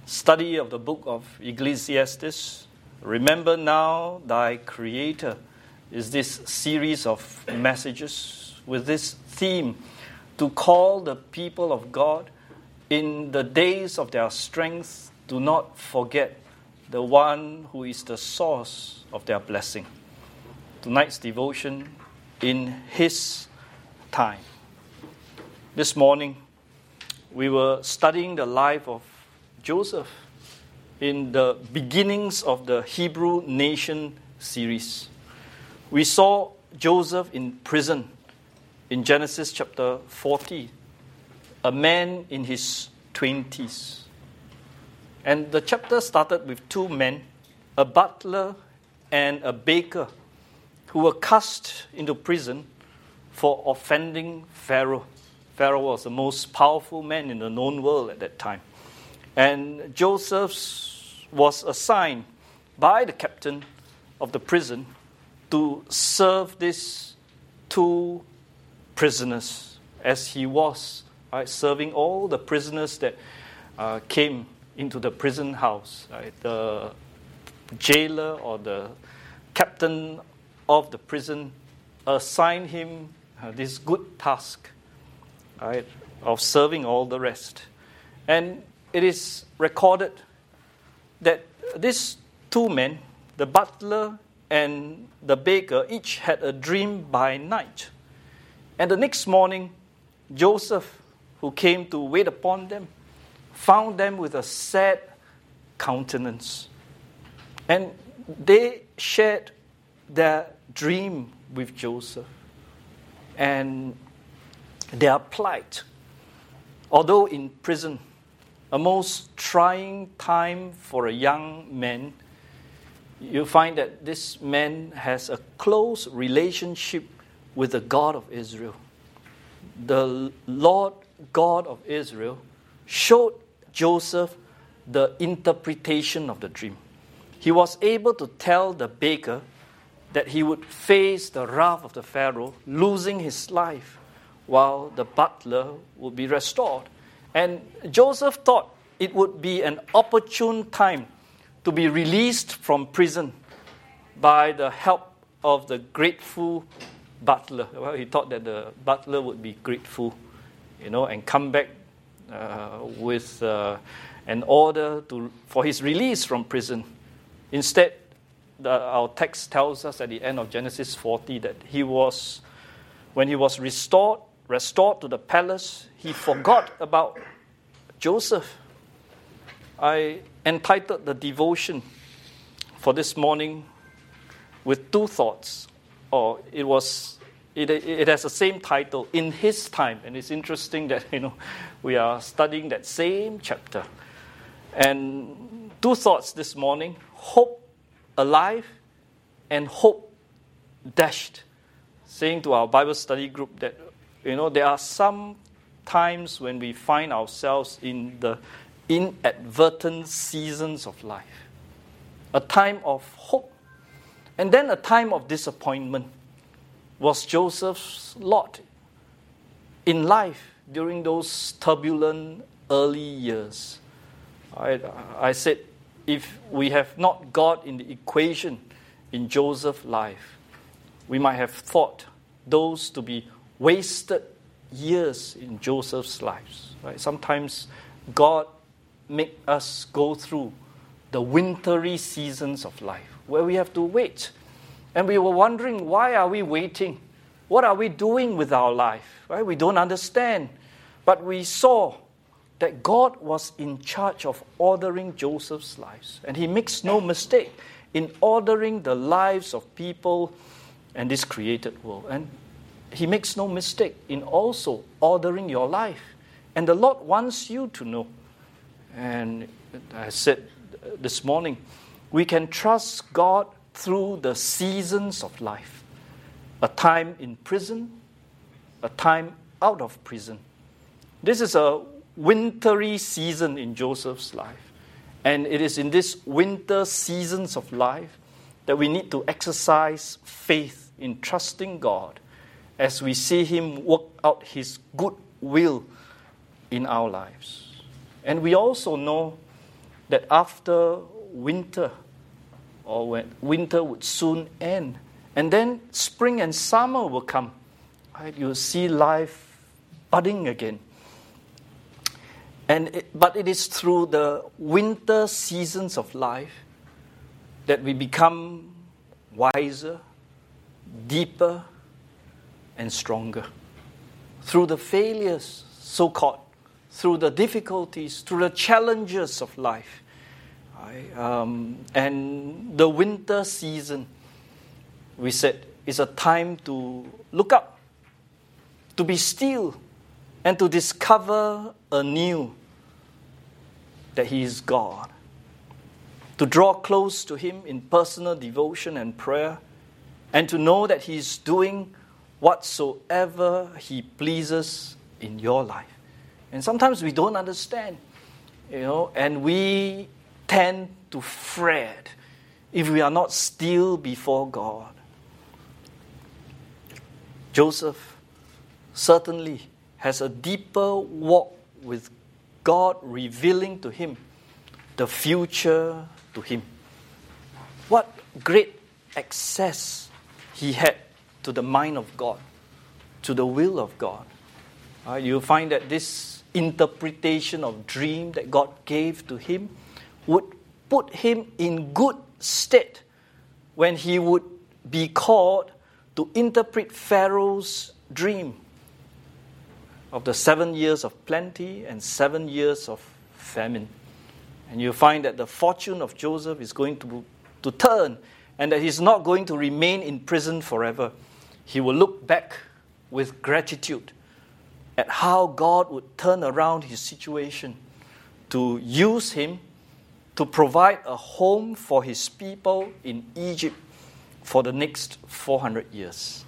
study of the book of Ecclesiastes, Remember Now Thy Creator, is this series of messages with this theme to call the people of God in the days of their strength, do not forget the one who is the source of their blessing. Tonight's devotion, in His time. This morning, we were studying the life of Joseph in the beginnings of the Hebrew Nation series. We saw Joseph in prison in Genesis chapter 40, a man in his 20s. And the chapter started with two men, a butler and a baker, who were cast into prison for offending Pharaoh. Pharaoh was the most powerful man in the known world at that time. And Joseph was assigned by the captain of the prison to serve these two prisoners, as he was serving all the prisoners that came into the prison house. The jailer or the captain of the prison assigned him this good task of serving all the rest. And it is recorded that these two men, the butler and the baker, each had a dream by night. And the next morning, Joseph, who came to wait upon them, found them with a sad countenance. And they shared their dream with Joseph and their plight. Although in prison, a most trying time for a young man, you find that this man has a close relationship with the God of Israel. The Lord God of Israel showed Joseph the interpretation of the dream. He was able to tell the baker that he would face the wrath of the Pharaoh, losing his life, while the butler would be restored. And Joseph thought it would be an opportune time to be released from prison by the help of the grateful butler. Well, he thought that the butler would be grateful, and come back with an order for his release from prison. Instead, our text tells us at the end of Genesis 40 that when he was restored to the palace, he forgot about Joseph. I entitled the devotion for this morning with two thoughts. It has the same title, In His Time. And it's interesting that we are studying that same chapter. And two thoughts this morning: hope alive and hope dashed. Saying to our Bible study group that there are some times when we find ourselves in the inadvertent seasons of life. A time of hope and then a time of disappointment was Joseph's lot in life during those turbulent early years. I said, if we have not God in the equation in Joseph's life, we might have thought those to be wasted years in Joseph's lives. Right? Sometimes God make us go through the wintry seasons of life where we have to wait. And we were wondering, why are we waiting? What are we doing with our life? Right? We don't understand. But we saw that God was in charge of ordering Joseph's lives. And He makes no mistake in ordering the lives of people and this created world. And He makes no mistake in also ordering your life. And the Lord wants you to know. And I said this morning, we can trust God through the seasons of life. A time in prison, a time out of prison. This is a wintry season in Joseph's life. And it is in these winter seasons of life that we need to exercise faith in trusting God as we see Him work out His good will in our lives. And we also know that after winter, or when winter would soon end, and then spring and summer will come, right? You'll see life budding again. But it is through the winter seasons of life that we become wiser, deeper, and stronger. Through the failures, so-called, through the difficulties, through the challenges of life. And the winter season, we said, is a time to look up, to be still, and to discover anew that He is God. To draw close to Him in personal devotion and prayer, and to know that He is doing whatsoever He pleases in your life. And sometimes we don't understand, and we tend to fret if we are not still before God. Joseph certainly has a deeper walk with God, revealing to him the future to him. What great access he had to the mind of God, to the will of God. You'll find that this interpretation of dream that God gave to him would put him in good stead when he would be called to interpret Pharaoh's dream of the 7 years of plenty and 7 years of famine. And you'll find that the fortune of Joseph is going to turn, and that he's not going to remain in prison forever. He will look back with gratitude at how God would turn around his situation to use him to provide a home for his people in Egypt for the next 400 years.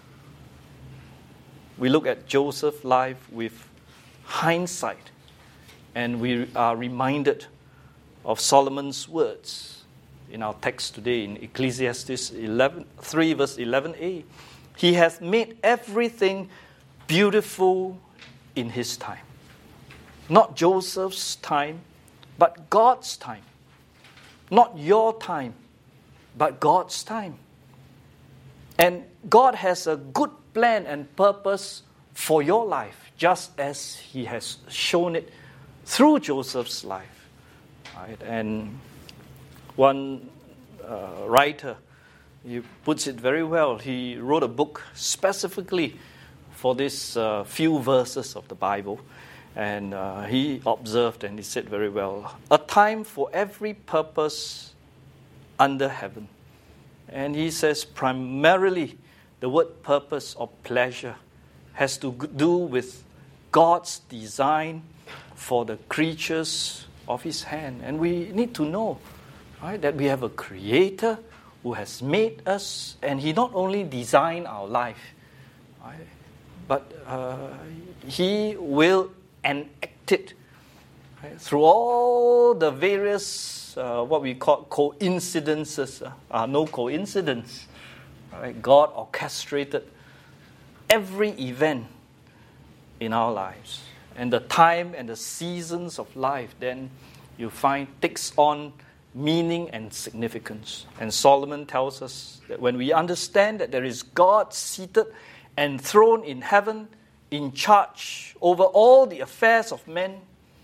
We look at Joseph's life with hindsight, and we are reminded of Solomon's words in our text today in Ecclesiastes 3 verse 11a. He hath made everything beautiful in his time. Not Joseph's time, but God's time. Not your time, but God's time. And God has a good plan and purpose for your life, just as He has shown it through Joseph's life. Right? And one writer, he puts it very well. He wrote a book specifically for these few verses of the Bible. And he observed and he said very well, a time for every purpose under heaven. And he says primarily the word purpose or pleasure has to do with God's design for the creatures of His hand. And we need to know, right, that we have a Creator who has made us, and He not only designed our life, right, but He will enact it, right, through all the various what we call coincidences. No coincidence. Right? God orchestrated every event in our lives. And the time and the seasons of life then you find takes on meaning and significance. And Solomon tells us that when we understand that there is God seated enthroned in heaven, in charge over all the affairs of men,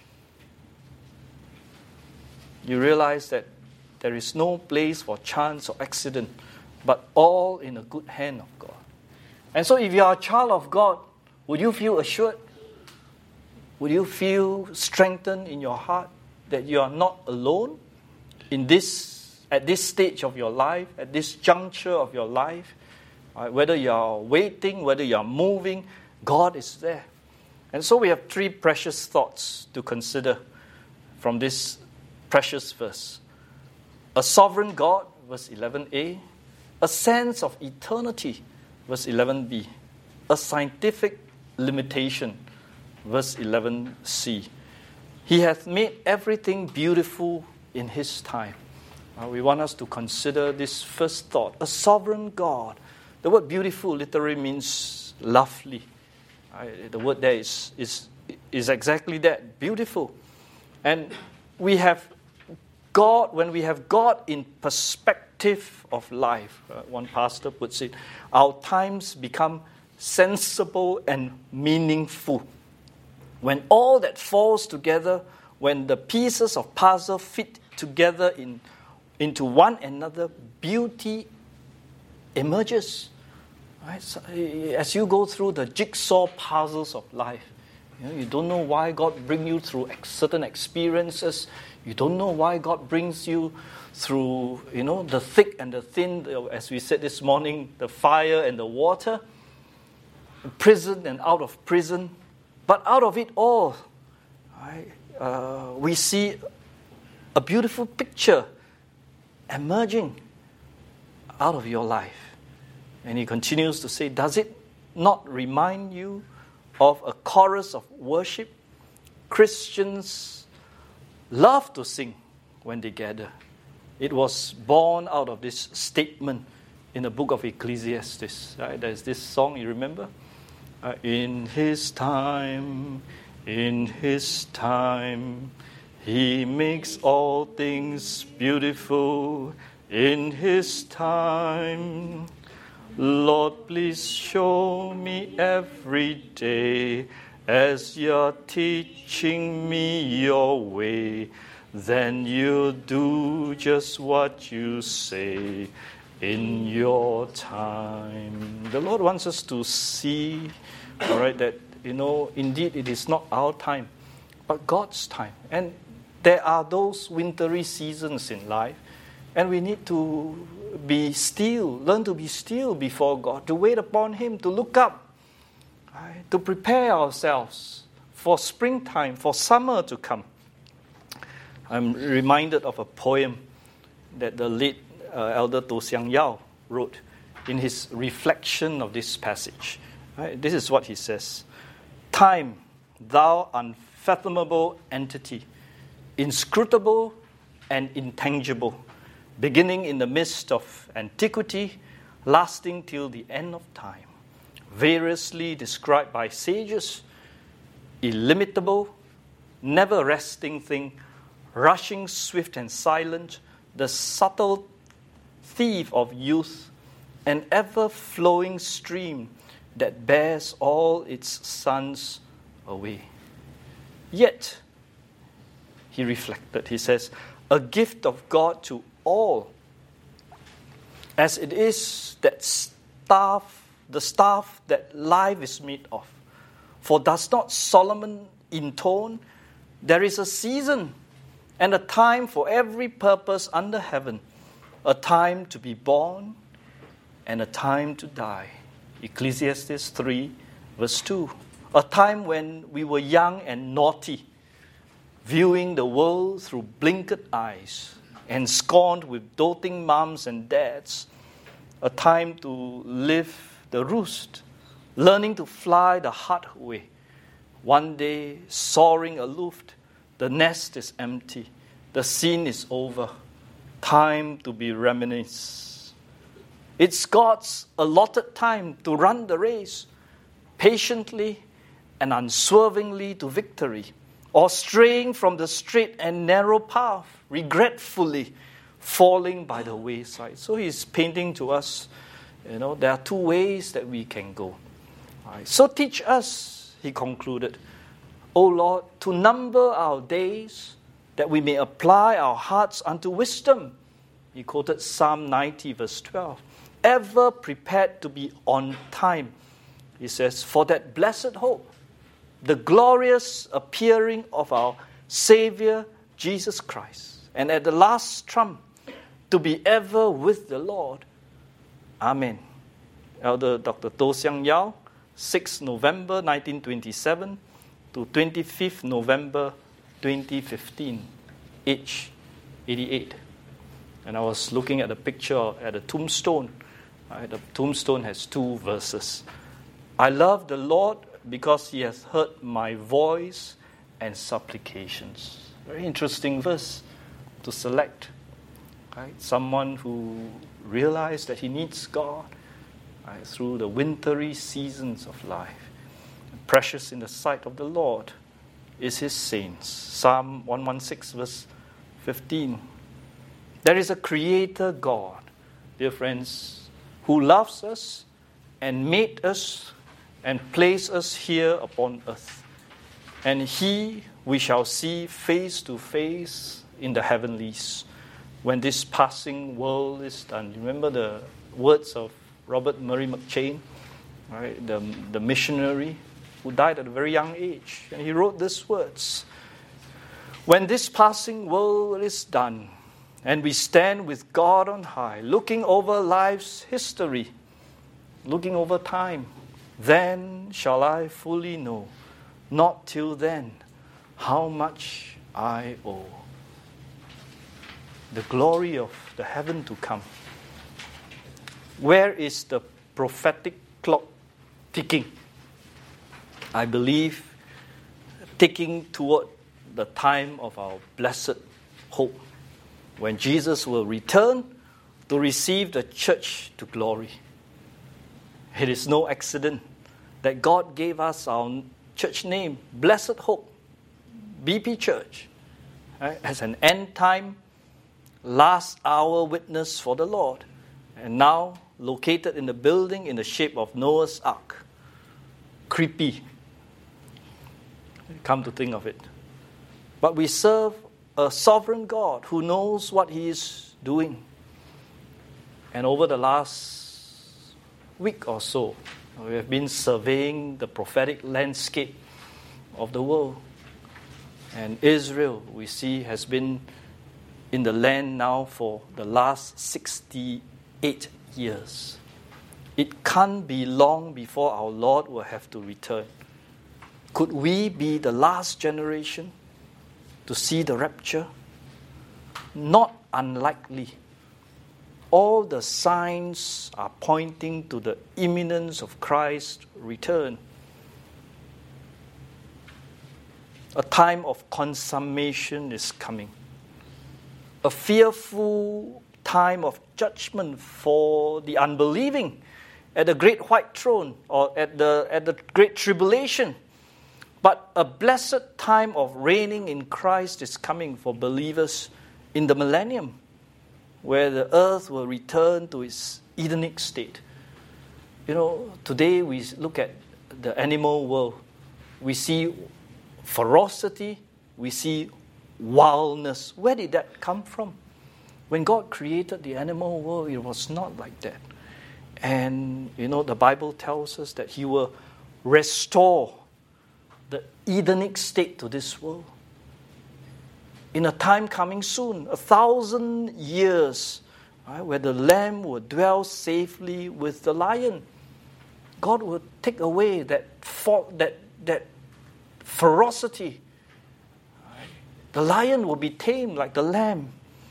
you realize that there is no place for chance or accident, but all in the good hand of God. And so if you are a child of God, would you feel assured? Would you feel strengthened in your heart that you are not alone at this stage of your life, at this juncture of your life? Whether you are waiting, whether you are moving, God is there. And so we have three precious thoughts to consider from this precious verse. A sovereign God, verse 11a. A sense of eternity, verse 11b. A scientific limitation, verse 11c. He hath made everything beautiful in His time. We want us to consider this first thought. A sovereign God. The word beautiful literally means lovely. The word there is exactly that, beautiful. And we have God, when we have God in perspective of life, one pastor puts it, our times become sensible and meaningful. When all that falls together, when the pieces of puzzle fit together into one another, beauty emerges. Right? So, as you go through the jigsaw puzzles of life, you don't know why God brings you through certain experiences. You don't know why God brings you through, the thick and the thin, as we said this morning, the fire and the water, prison and out of prison. But out of it all, right, we see a beautiful picture emerging out of your life. And he continues to say, does it not remind you of a chorus of worship? Christians love to sing when they gather. It was born out of this statement in the book of Ecclesiastes. Right? There's this song, you remember? In His time, He makes all things beautiful. In His time, Lord, please show me every day as You're teaching me Your way. Then You do just what You say in Your time. The Lord wants us to see, all right, that, indeed it is not our time, but God's time. And there are those wintry seasons in life, and we need to be still, learn to be still before God, to wait upon Him, to look up, right, to prepare ourselves for springtime, for summer to come. I'm reminded of a poem that the late Elder To Siang Yao wrote in his reflection of this passage. Right? This is what he says. Time, thou unfathomable entity, inscrutable and intangible, beginning in the midst of antiquity, lasting till the end of time, variously described by sages, illimitable, never-resting thing, rushing swift and silent, the subtle thief of youth, an ever-flowing stream that bears all its sons away. Yet, he reflected, he says, a gift of God to all, as it is that the staff that life is made of. For does not Solomon intone, there is a season and a time for every purpose under heaven, a time to be born and a time to die. Ecclesiastes 3, verse 2. A time when we were young and naughty, viewing the world through blinkered eyes, and scorned with doting mums and dads. A time to live the roost, learning to fly the hard way. One day, soaring aloof, the nest is empty, the scene is over. Time to be reminisced. It's God's allotted time to run the race, patiently and unswervingly to victory, or straying from the straight and narrow path, regretfully falling by the wayside. So he's painting to us, there are two ways that we can go. Right. So teach us, he concluded, O Lord, to number our days, that we may apply our hearts unto wisdom. He quoted Psalm 90, verse 12. Ever prepared to be on time. He says, for that blessed hope, the glorious appearing of our Savior, Jesus Christ. And at the last trump, to be ever with the Lord. Amen. Elder Dr. To Siang Yao, 6 November 1927 to 25th November 2015, age 88. And I was looking at the picture at the tombstone. The tombstone has 2 verses. I love the Lord because He has heard my voice and supplications. Very interesting verse to select. Right? Someone who realized that he needs God through the wintry seasons of life. Precious in the sight of the Lord is His saints. Psalm 116, verse 15. There is a Creator God, dear friends, who loves us and made us and placed us here upon earth. And He we shall see face to face in the heavenlies when this passing world is done. Remember the words of Robert Murray McCheyne, right? The missionary who died at a very young age. And he wrote these words: when this passing world is done, and we stand with God on high, looking over life's history, looking over time, then shall I fully know, not till then, how much I owe. The glory of the heaven to come. Where is the prophetic clock ticking? I believe ticking toward the time of our blessed hope, when Jesus will return to receive the church to glory. It is no accident that God gave us our church name, Blessed Hope, BP Church, right, as an end-time, last-hour witness for the Lord, and now located in a building in the shape of Noah's Ark. Creepy, come to think of it. But we serve a sovereign God who knows what He is doing. And over the last week or so, we have been surveying the prophetic landscape of the world. And Israel, we see, has been in the land now for the last 68 years. It can't be long before our Lord will have to return. Could we be the last generation to see the rapture? Not unlikely. All the signs are pointing to the imminence of Christ's return. A time of consummation is coming. A fearful time of judgment for the unbelieving at the great white throne or at the great tribulation. But a blessed time of reigning in Christ is coming for believers in the millennium, where the earth will return to its Edenic state. You know, today we look at the animal world. We see ferocity, we see wildness. Where did that come from? When God created the animal world, it was not like that. And, you know, the Bible tells us that He will restore the Edenic state to this world. In a time coming soon, 1,000 years, right, where the lamb will dwell safely with the lion. God will take away that ferocity. Right? The lion will be tamed like the lamb.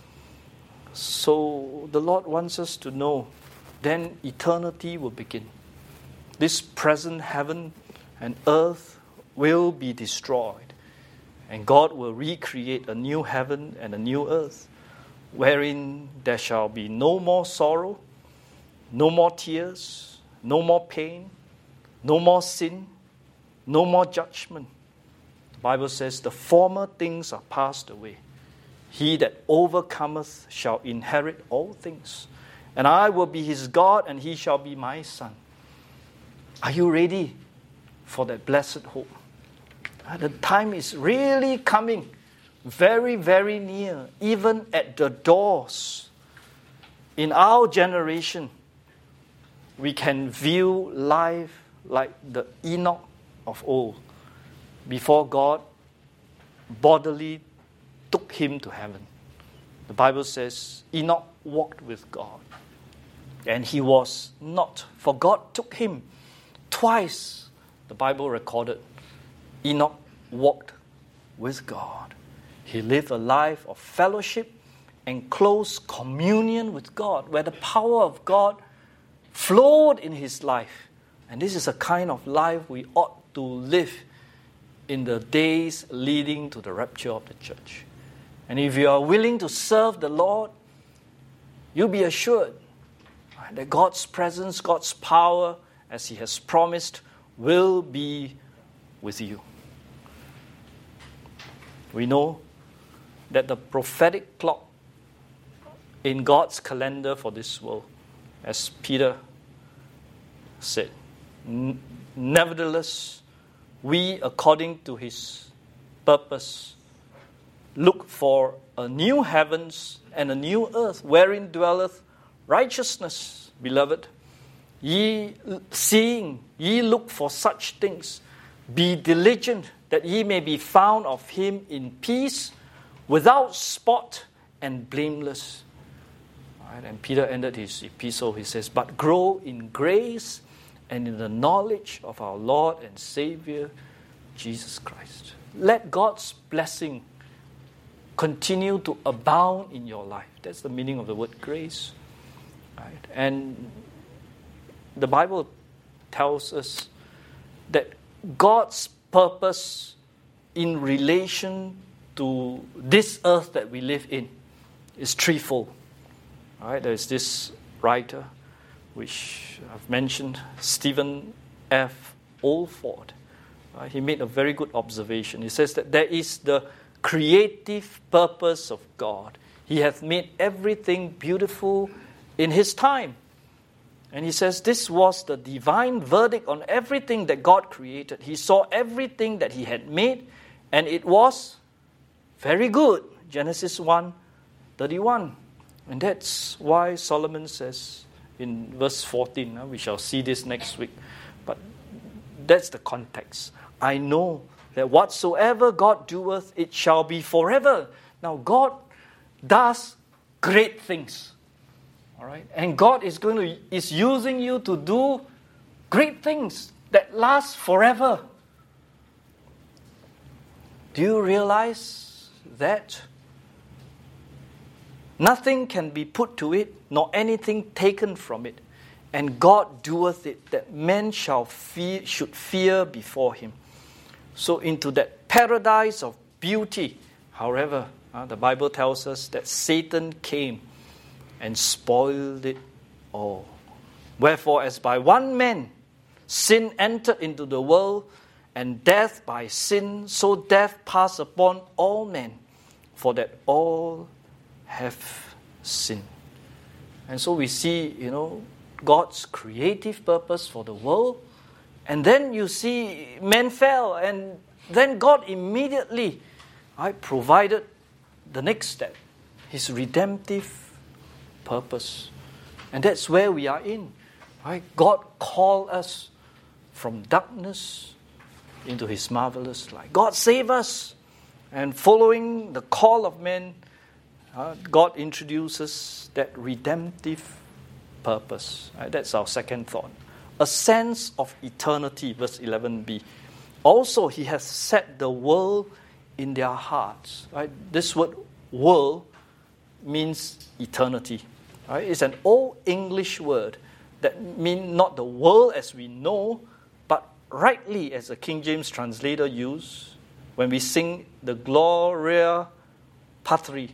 So the Lord wants us to know, then eternity will begin. This present heaven and earth will be destroyed, and God will recreate a new heaven and a new earth, wherein there shall be no more sorrow, no more tears, no more pain, no more sin, no more judgment. The Bible says, the former things are passed away. He that overcometh shall inherit all things, and I will be his God, and he shall be my son. Are you ready for that blessed hope? The time is really coming, very, very near, even at the doors. In our generation, we can view life like the Enoch of old, before God bodily took him to heaven. The Bible says Enoch walked with God, and he was not, for God took him. Twice, the Bible recorded, Enoch walked with God. He lived a life of fellowship and close communion with God, where the power of God flowed in his life. And this is a kind of life we ought to live in the days leading to the rapture of the church. And if you are willing to serve the Lord, you'll be assured that God's presence, God's power, as He has promised, will be with you. We know that the prophetic clock in God's calendar for this world, as Peter said. Nevertheless, we, according to his purpose, look for a new heavens and a new earth, wherein dwelleth righteousness, beloved. Ye look for such things. Be diligent, that ye may be found of him in peace, without spot and blameless. Right, and Peter ended his epistle, he says, but grow in grace and in the knowledge of our Lord and Savior, Jesus Christ. Let God's blessing continue to abound in your life. That's the meaning of the word grace. Right? And the Bible tells us that God's purpose in relation to this earth that we live in is threefold. Right? There's this writer, which I've mentioned, Stephen F. Olford. He made a very good observation. He says that there is the creative purpose of God. He hath made everything beautiful in his time. And he says this was the divine verdict on everything that God created. He saw everything that he had made, and it was very good. Genesis 1:31. And that's why Solomon says in verse 14, we shall see this next week, but that's the context. I know that whatsoever God doeth, it shall be forever. Now, God does great things. All right? And God is using you to do great things that last forever. Do you realize that? Nothing can be put to it, nor anything taken from it. And God doeth it, that men should fear before him. So into that paradise of beauty, however, the Bible tells us that Satan came and spoiled it all. Wherefore, as by one man sin entered into the world, and death by sin, so death passed upon all men, for that all have sinned. And so we see, God's creative purpose for the world. And then you see men fell, and then God immediately provided the next step, his redemptive purpose. And that's where we are in. Right? God called us from darkness into his marvelous light. God saved us. And following the call of men, God introduces that redemptive purpose. Right? That's our second thought. A sense of eternity, verse 11b. Also, he has set the world in their hearts. Right? This word world means eternity. Right? It's an old English word that means not the world as we know, but rightly as the King James translator used when we sing the Gloria Patri,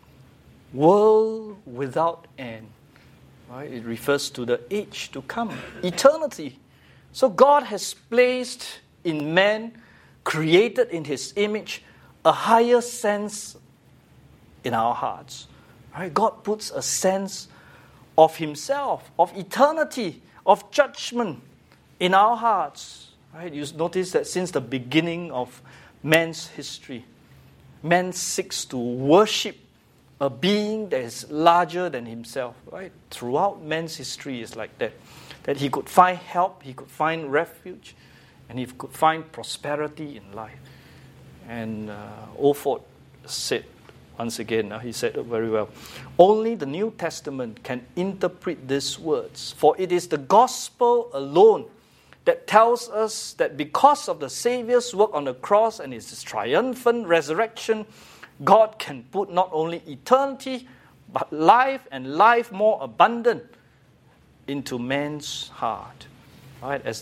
world without end. Right? It refers to the age to come, eternity. So God has placed in man, created in his image, a higher sense in our hearts. Right? God puts a sense of himself, of eternity, of judgment in our hearts. Right? You notice that since the beginning of man's history, man seeks to worship a being that is larger than himself. Right? Throughout man's history is like that. That he could find help, he could find refuge, and he could find prosperity in life. And Olford said, once again, he said it very well, only the New Testament can interpret these words, for it is the gospel alone that tells us that because of the Savior's work on the cross and his triumphant resurrection, God can put not only eternity, but life and life more abundant into man's heart. Right? As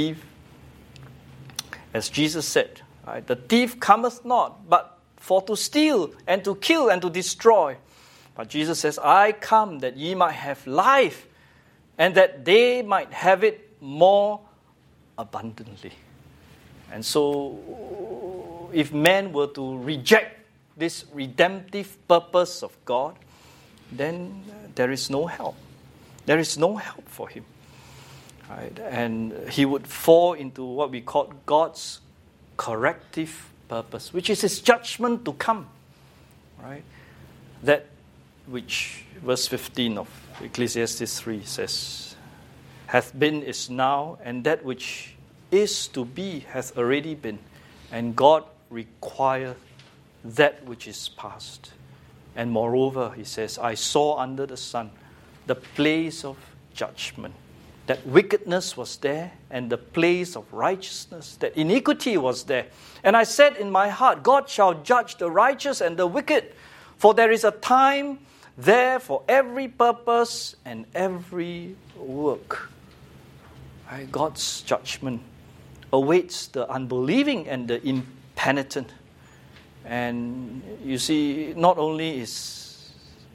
Jesus said, right? The thief cometh not, but for to steal and to kill and to destroy. But Jesus says, I come that ye might have life, and that they might have it more abundantly. And so, if man were to reject this redemptive purpose of God, then there is no help. There is no help for him. Right? And he would fall into what we call God's corrective purpose, which is his judgment to come. Right? That which verse 15 of Ecclesiastes 3 says, hath been is now, and that which is to be hath already been, and God requireth that which is past. And moreover, he says, I saw under the sun the place of judgment, that wickedness was there, and the place of righteousness, that iniquity was there. And I said in my heart, God shall judge the righteous and the wicked, for there is a time there for every purpose and every work. Right? God's judgment awaits the unbelieving and the impenitent. And you see, not only is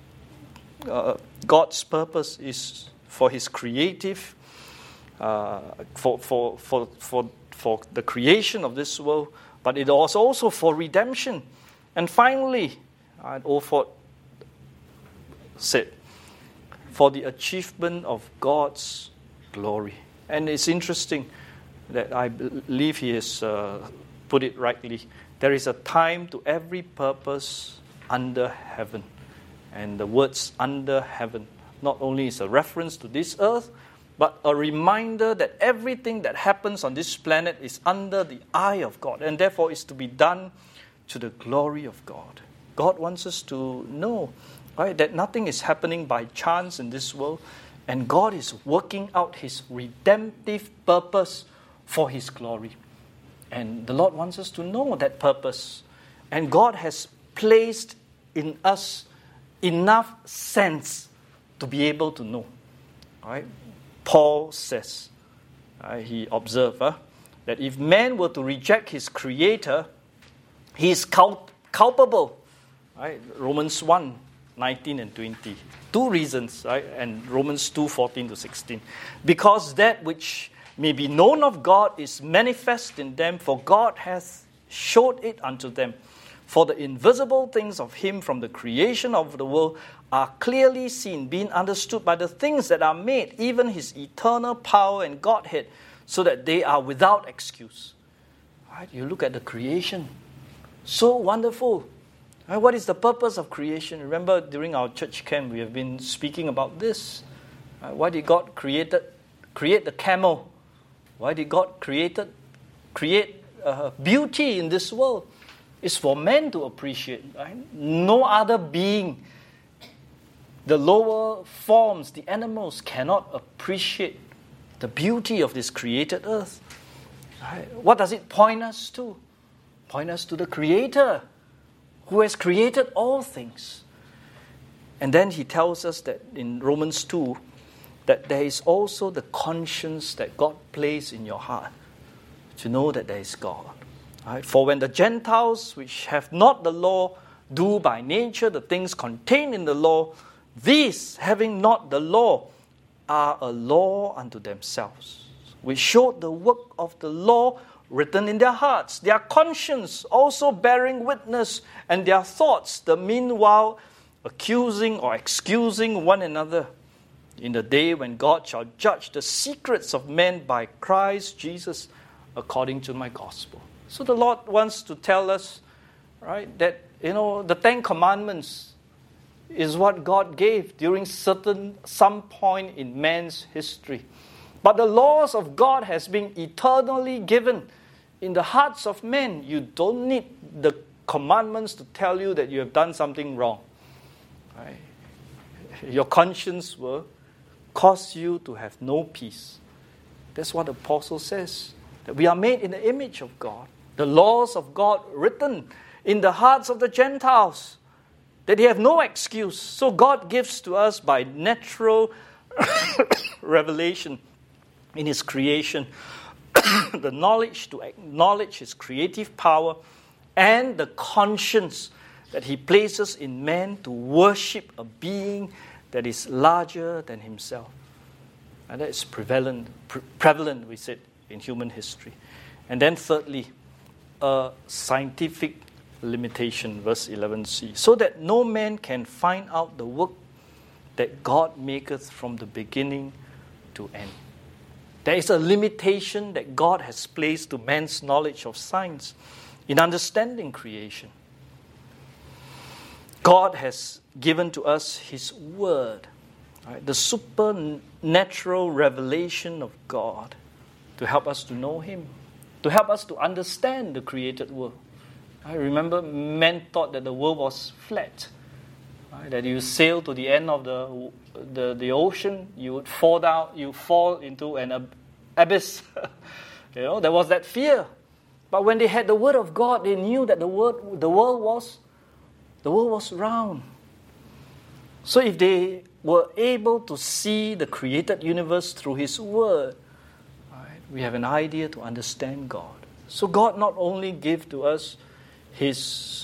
God's purpose is for his creative, for the creation of this world, but it was also for redemption. And finally, Alford said, for the achievement of God's glory. And it's interesting that I believe he has put it rightly. There is a time to every purpose under heaven. And the words under heaven not only is a reference to this earth, but a reminder that everything that happens on this planet is under the eye of God, and therefore is to be done to the glory of God. God wants us to know, right, that nothing is happening by chance in this world, and God is working out his redemptive purpose for his glory. And the Lord wants us to know that purpose. And God has placed in us enough sense to be able to know. Right? Paul says, he observed that if man were to reject his Creator, he is culpable. Right? Romans 1, 19 and 20. Two reasons, right? And Romans 2, 14 to 16. Because that which may be known of God is manifest in them, for God hath showed it unto them. For the invisible things of him from the creation of the world are clearly seen, being understood by the things that are made, even his eternal power and Godhead, so that they are without excuse. Right? You look at the creation. So wonderful. Right? What is the purpose of creation? Remember, during our church camp, we have been speaking about this. Right? Why did God create the camel? Why did God create beauty in this world? It's for men to appreciate. Right? No other being, the lower forms, the animals, cannot appreciate the beauty of this created earth. Right? What does it point us to? Point us to the Creator, who has created all things. And then he tells us that in Romans 2, that there is also the conscience that God placed in your heart to know that there is God. Right? For when the Gentiles, which have not the law, do by nature the things contained in the law, these, having not the law, are a law unto themselves, which showed the work of the law written in their hearts, their conscience also bearing witness, and their thoughts the meanwhile accusing or excusing one another, in the day when God shall judge the secrets of men by Christ Jesus, according to my gospel. So the Lord wants to tell us, right, that, the 10 Commandments is what God gave during some point in man's history. But the laws of God has been eternally given in the hearts of men. You don't need the commandments to tell you that you have done something wrong. Right? Your conscience will cause you to have no peace. That's what the apostle says, that we are made in the image of God. The laws of God written in the hearts of the Gentiles, that they have no excuse. So God gives to us by natural revelation in his creation the knowledge to acknowledge his creative power and the conscience that he places in man to worship a being that is larger than himself. And that is prevalent, we said, in human history. And then thirdly, a scientific limitation, verse 11c, so that no man can find out the work that God maketh from the beginning to end. There is a limitation that God has placed to man's knowledge of science in understanding creation. God has given to us His Word, right? The supernatural revelation of God to help us to know Him, to help us to understand the created world. I remember men thought that the world was flat, right? That you sail to the end of the ocean, you would fall down, you fall into an abyss. There was that fear. But when they had the Word of God, they knew that the world was round. So if they were able to see the created universe through His Word, right, we have an idea to understand God. So God not only gave to us the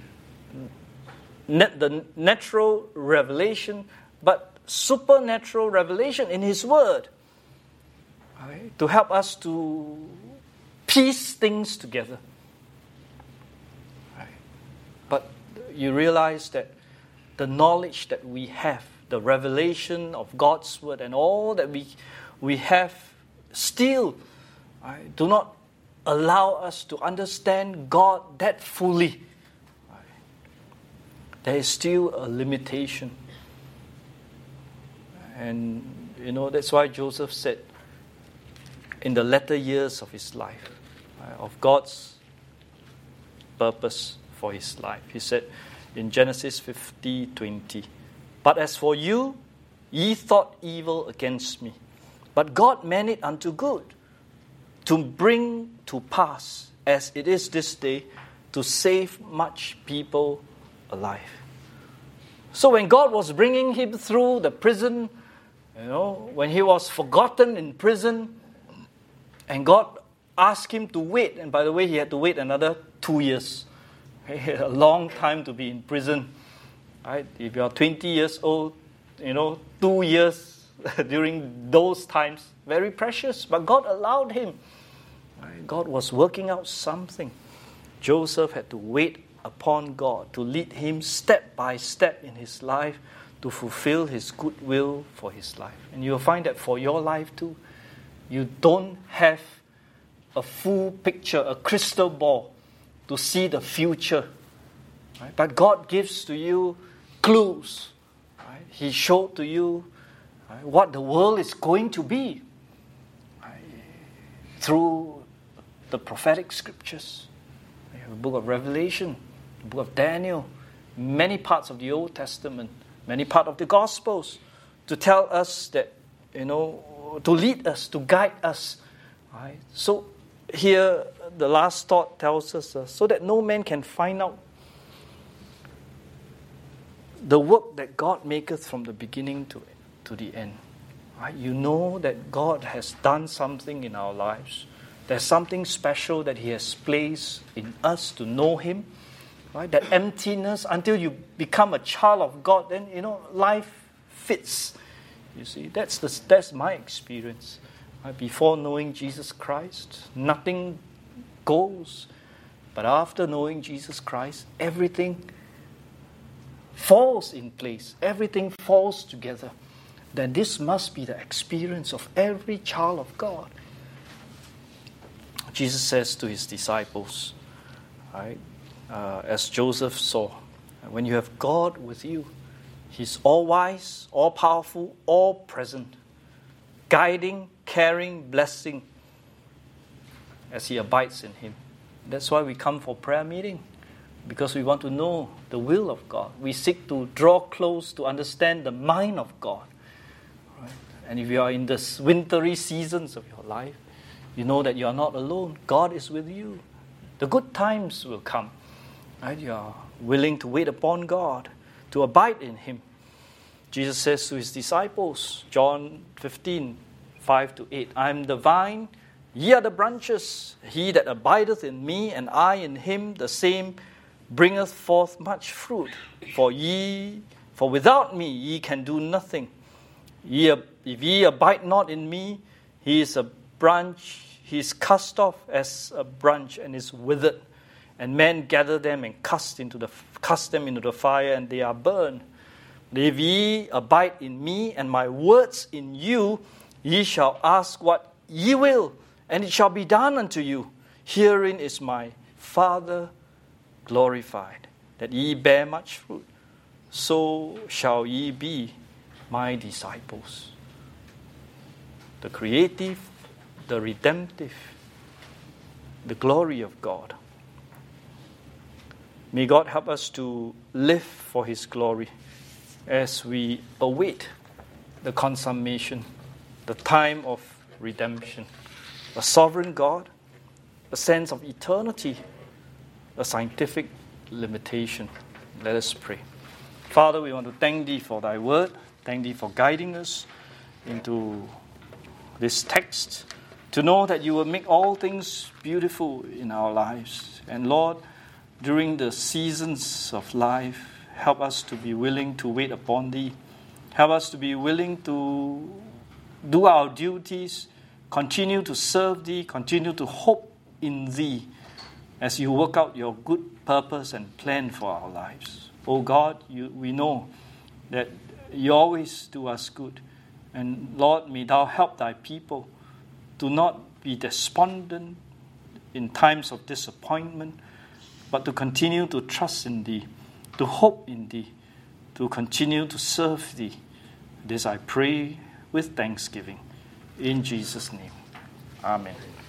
natural revelation, but supernatural revelation in His Word, right, to help us to piece things together. Right. But you realize that the knowledge that we have, the revelation of God's Word, and all that we have still, right, do not allow us to understand God that fully. Right. There is still a limitation. And, that's why Joseph said, in the latter years of his life, of God's purpose for his life. He said in Genesis 50:20, "But as for you, ye thought evil against me, but God meant it unto good, to bring to pass, as it is this day, to save much people alive." So when God was bringing him through the prison, when he was forgotten in prison, and God asked him to wait, and by the way, he had to wait another 2 years. A long time to be in prison. Right? If you are 20 years old, 2 years during those times, very precious. But God allowed him. Right? God was working out something. Joseph had to wait upon God to lead him step by step in his life to fulfill His good will for his life. And you'll find that for your life too. You don't have a full picture, a crystal ball to see the future. Right? But God gives to you clues. Right? He showed to you, right, what the world is going to be, right, through the prophetic scriptures. We have the book of Revelation, the book of Daniel, many parts of the Old Testament, many parts of the Gospels, to tell us that, to lead us, to guide us. Right? So here, the last thought tells us, so that no man can find out the work that God maketh from the beginning to the end. Right? You know that God has done something in our lives. There's something special that He has placed in us to know Him. Right? That emptiness, until you become a child of God, then, life fits. You see, that's my experience. Right? Before knowing Jesus Christ, nothing goes. But after knowing Jesus Christ, everything falls in place. Everything falls together. Then this must be the experience of every child of God. Jesus says to His disciples, right, as Joseph saw, when you have God with you, He's all-wise, all-powerful, all-present, guiding, caring, blessing, as He abides in Him. That's why we come for prayer meeting, because we want to know the will of God. We seek to draw close to understand the mind of God. Right? And if you are in the wintry seasons of your life, you know that you are not alone. God is with you. The good times will come. Right? You are willing to wait upon God, to abide in Him. Jesus says to His disciples, John 15:5-8, I am the vine, ye are the branches. He that abideth in me, and I in him, the same bringeth forth much fruit. For without me ye can do nothing. If ye abide not in me, he is a branch, he is cast off as a branch and is withered. And men gather them and cast them into the fire, and they are burned. If ye abide in me, and my words in you, ye shall ask what ye will, and it shall be done unto you. Herein is my Father glorified, that ye bear much fruit. So shall ye be my disciples. The creative, the redemptive, the glory of God. May God help us to live for His glory as we await the consummation, the time of redemption. A sovereign God, a sense of eternity, a scientific limitation. Let us pray. Father, we want to thank Thee for Thy word. Thank Thee for guiding us into this text, to know that You will make all things beautiful in our lives. And Lord, during the seasons of life, help us to be willing to wait upon Thee. Help us to be willing to do our duties, continue to serve Thee, continue to hope in Thee as You work out Your good purpose and plan for our lives. Oh God, we know that You always do us good. And Lord, may Thou help Thy people to not be despondent in times of disappointment, but to continue to trust in Thee, to hope in Thee, to continue to serve Thee. This I pray with thanksgiving. In Jesus' name, amen.